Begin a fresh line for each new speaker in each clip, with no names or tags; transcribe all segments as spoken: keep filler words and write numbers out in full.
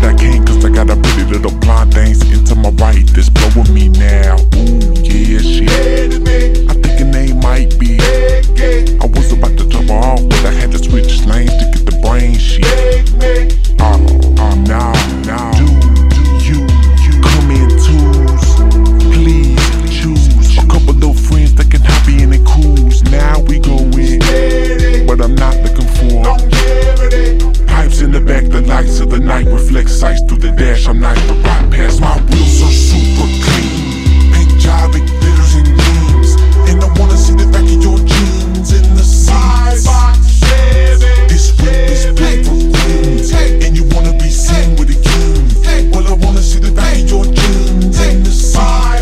I can't, cause I got a pretty little blonde thing sitting to my right that's blowing me now. Ooh, yeah, shit. I think her name might be. I was about to drop her off, but I had to switch lanes to get the brain shit. Oh, oh, no, no. Do, do you, you come in twos? Please choose a couple little friends that can hop in and cruise. Now we go in, but I'm not looking for pipes in the back, the lights of the night reflect sights through the dash. I'm nice, but right past my wheels are super clean. Pink job, big glitters and gleams, and I wanna see the back of your jeans in the seats. This whip is built for queens, and you wanna be seen with a king. Well, I wanna see the back of your jeans in the seats.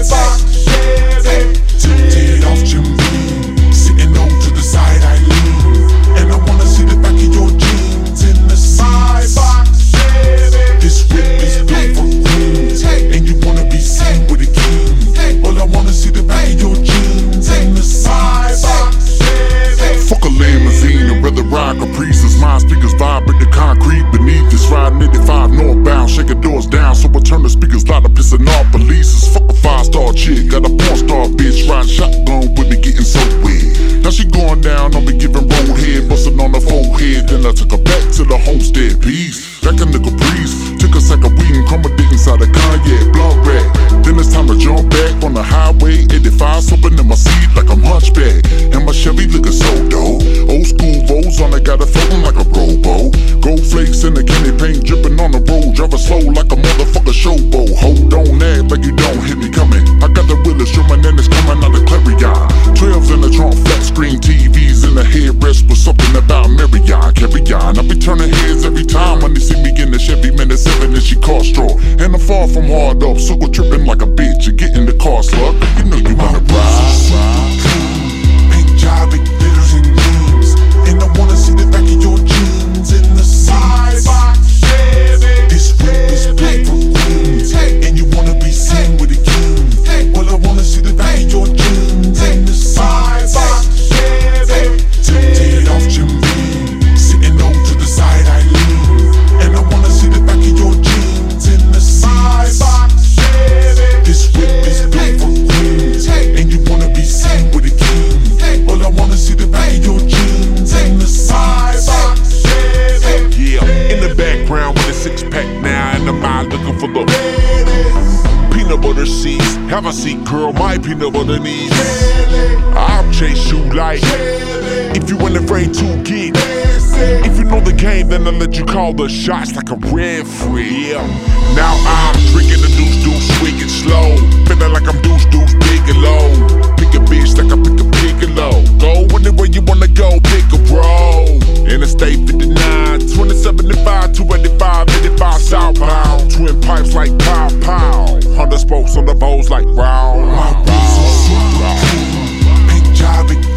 Tilted off Jim Beam, sitting over to the side I lean, and I wanna see the back of your jeans in the seats. This whip is built for queens, and you wanna be seen with a king. Well, I wanna see the back of your jeans in the seats. Fuck a limousine, I'd rather ride Caprices. My speakers vibrate the concrete beneath this. Riding eighty-five northbound, shaking doors down, so I turn the speakers loud, pissing off polices. Fuck a five-star chick, got a porn-star bitch riding shotgun with me, getting so weird. Now she going down on me, giving roadhead, busting on her forehead. Then I took her back to the homestead piece. Back a nigga breeze, took a sack of weed and crumbled it inside a Kanye blunt rack. Then it's time to jump back on the highway eighty-five, slipping in my seat like I'm hunchback. And my Chevy looking so dope. Old school Vos on it, got it floating like a robo. Gold flakes in the candy paint dripping on the road. Driving slow like a motherfucker showboat. Hold on, act like you don't hit me coming. I got the wheelers trimming and it's coming out of Clarion. Twelves in the trunk, flat screen T Vs in the headrest with something about Marion. Carry on, I be turning heads every time when they see me in the Chevy minute seven and she car straw. And I'm far from hard up, so go tripping like a bitch. You get in the car slug, you know you wanna ride. Pink job, big glitters and gleams, and I wanna see the back of your jeans in the seats. This whip is built for queens, and you wanna be seen with a king. Well, I wanna see the back of your jeans in the seats. Tilted off Jim Beam, sitting over to the side I lean, and I wanna see the back of your jeans in the seats. This whip is built for queens, and you wanna be seen with a king. Well, I wanna see the back of your jeans in the seats. Yeah, in the background with a six pack now, and I'm out looking for the peanut butter seeds. Have a seat, girl, my peanut butter needs. I'll chase you like if you ain't afraid to get. If you know the game, then I'll let you call the shots like a referee. Yeah. Now I'm drinking the deuce deuce, wicked slow, feeling like I'm deuce deuce, big and low. Pick a bitch like I pick a piccolo. Go anywhere you wanna go, pick a roll. Interstate fifty-nine, twenty seventy-five, two eighty-five, eighty-five southbound. Twin pipes like pow pow. Honda spokes on the bows like round. My wheels are super clean. Pink job, big